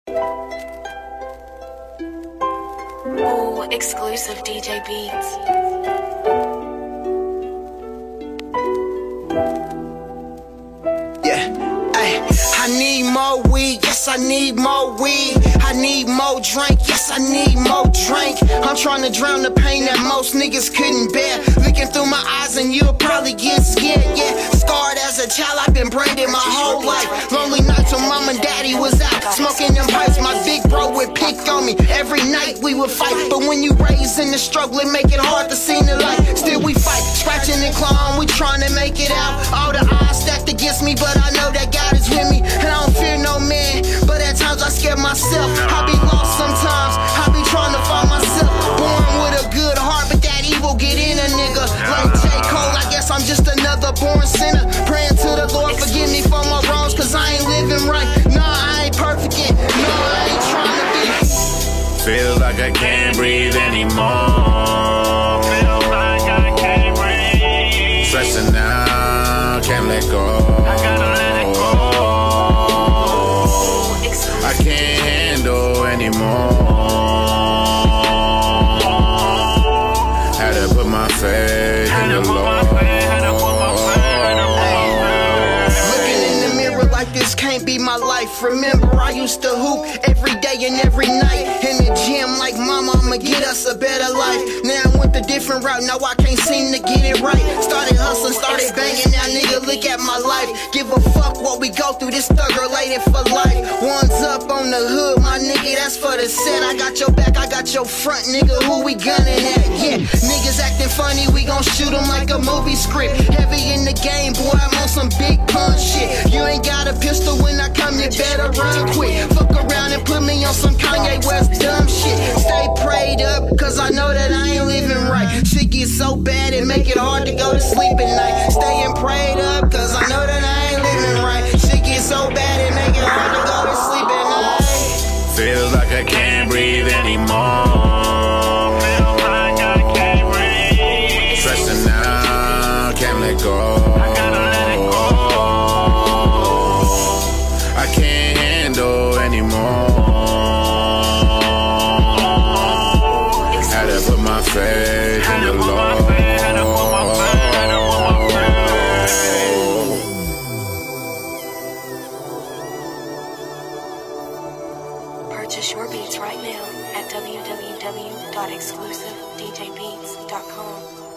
Ooh, exclusive DJ Beats. I need more weed, yes I need more weed. I need more drink, yes I need more drink. I'm trying to drown the pain that most niggas couldn't bear. Looking through my eyes and you'll probably get scared, yeah. Scarred as a child, I've been braided my whole life. Lonely nights when mom and daddy was out smoking them pipes. My big bro would pick on me, every night we would fight. But when you raised in the struggle, it make it hard to see the light. Still we fight, scratching and clawing, we trying to make it out. All the odds stacked against me, but I know that God is with me. And I don't fear no man, but at times I scare myself. I be lost sometimes, I be trying to find myself. Born with a good heart, but that evil get in a nigga. Like J. Cole, I guess I'm just another born sinner. Praying to the Lord, forgive me for my wrongs, cause I ain't living right. Nah, I ain't perfect yet, no, I ain't trying to be. Feels like I can't breathe anymore. Feels like I can't breathe. Stressing out, can't let go. I gotta let it go. I can't handle anymore. Had to put my faith in the Lord. Looking in the mirror like this can't be my life. Remember I used to hoop every day and every night in the gym like mama, I'ma get us a better life. Now I went a different route, now I can't seem to get it right. Started hustling, started banging, now nigga look at my life. Give a fuck what we go through, this thug related for life. One's up on the hood, my nigga, that's for the set. I got your back, I got your front, nigga, who we gunning at? Yeah, niggas acting funny, we gon' shoot them like a movie script. Heavy in the game, boy, I'm on some big pun shit. You ain't got a pistol when I come, you better run quick. Fuck around and put me on some Kanye West dumb shit. Stay prayed up, cause I know that I ain't living right. Shit gets so bad, it make it hard to go to sleep at night. Staying prayed up, cause I know that I ain't living right. Shit gets so bad, it make it hard to go to sleep at night. Feels like I can't breathe anymore. Feels like I can't breathe. Stressing out, can't let go. I gotta let it go. I can't handle anymore. Had to put my faith in the Lord. Purchase your beats right now at www.exclusivedjbeats.com.